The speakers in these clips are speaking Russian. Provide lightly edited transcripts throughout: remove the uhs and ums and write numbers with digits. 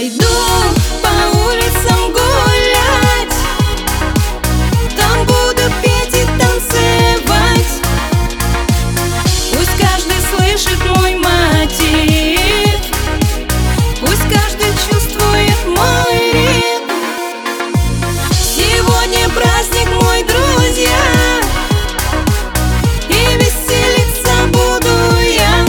Пойду по улицам гулять, там буду петь и танцевать. Пусть каждый слышит мой мотив, пусть каждый чувствует мой ритм. Сегодня праздник, мой друзья, и веселиться буду я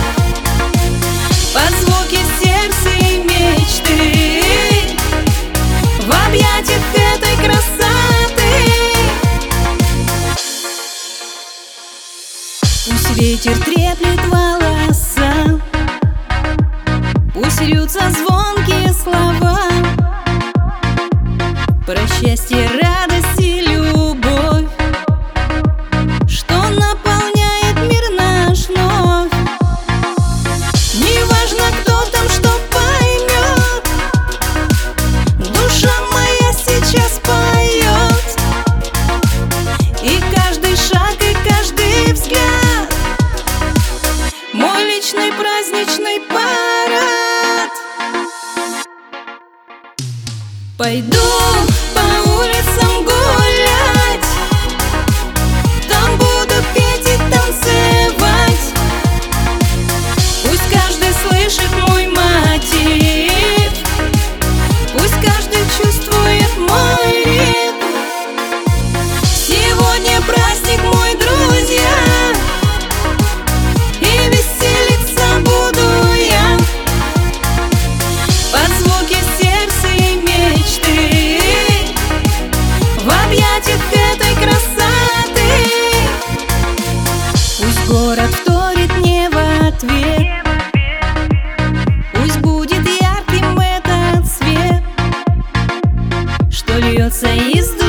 под звуки сердца и мечты, в объятиях этой красоты. Пусть ветер треплет волоса, пусть льются звонкие слова про счастье, радость и любовь, что наполняет мир наш вновь. Неважно, кто там что поймет, душа моя сейчас поет, и каждый шаг, и каждый взгляд — мой личный праздничный парад. Пойду по улицам гулять, там буду петь и танцевать. Пусть каждый слышит мой мотив, пусть каждый чувствует мой ритм. Сегодня праздник, мой друзья, и веселиться буду я под звуки сердца и мечты, в объятиях этой красоты. Пусть город вторит мне в ответ, пусть будет ярким этот свет, что льется из души.